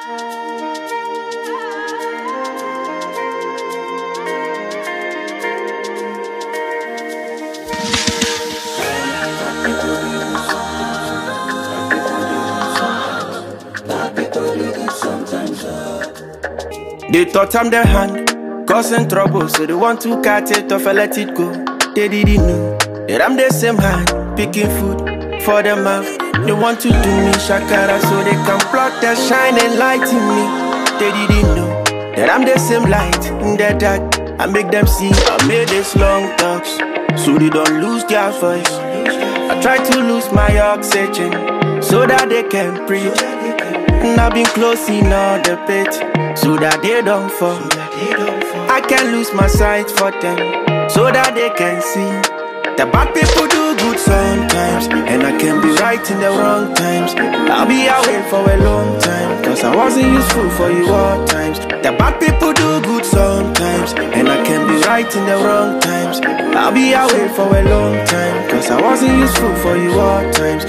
They thought I'm their hand, causing trouble, so they want to cut it off and let it go. They didn't know that I'm the same hand, picking food for their mouth. They want to do me shakara so they can block the shining light in me. They didn't know that I'm the same light in the dark. I make them see I made this long talks, so they don't lose their voice. I try to lose my oxygen so that they can breathe. And I've been close in all the pit so that they don't fall. I can lose my sight for them so that they can see. The bad people do good sometimes, and I can be right in the wrong times. I'll be away for a long time, cause I wasn't useful for you all times. The bad people do good sometimes, and I can be right in the wrong times. I'll be away for a long time, cause I wasn't useful for you all times.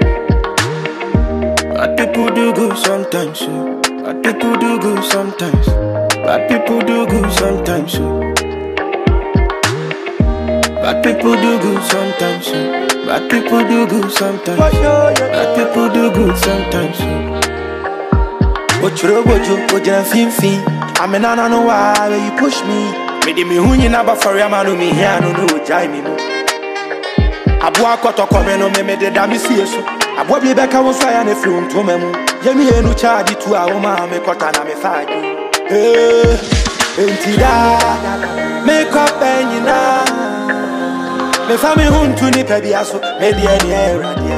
Bad people do good sometimes, so. Bad people do good sometimes. Bad people do good sometimes, so. Bad people do good sometimes, so. Bad people do good sometimes. Bad people do good sometimes, so. Bojo, bojo, fin. I'm an no why you push me. Me di me hunyi na ba for yamanu me here no jai me mo. Abua koto come no me de da me see so. Abua bi be ka won so ya na fium to memu. Ye me enu charge tu a wo ma me kota na me faji. Entida make up enyina. Me fa me huntu ni pe bia so me de ani eradia.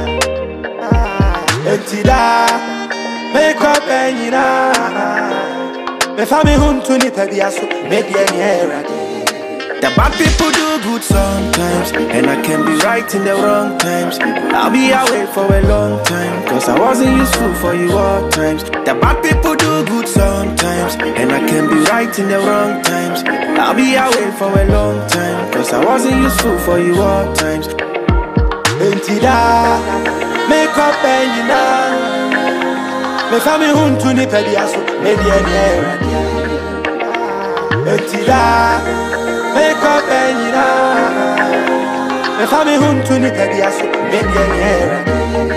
Entida make up enyina. Me fa me huntu ni pe bia so me de ani eradia. The bad people do good sometimes, and I can be right in the wrong times. I'll be away for a long time, cause I wasn't useful for you all times. The bad people do good sometimes, and I can be right in the wrong times. I'll be away for a long time, cause I wasn't useful for you all times. Entida make up enyina. Me fa me huntu ni pe bia so me de ani eradia. Entida make up enyina. Me fa me huntu ni pe bia so me de ani eradia.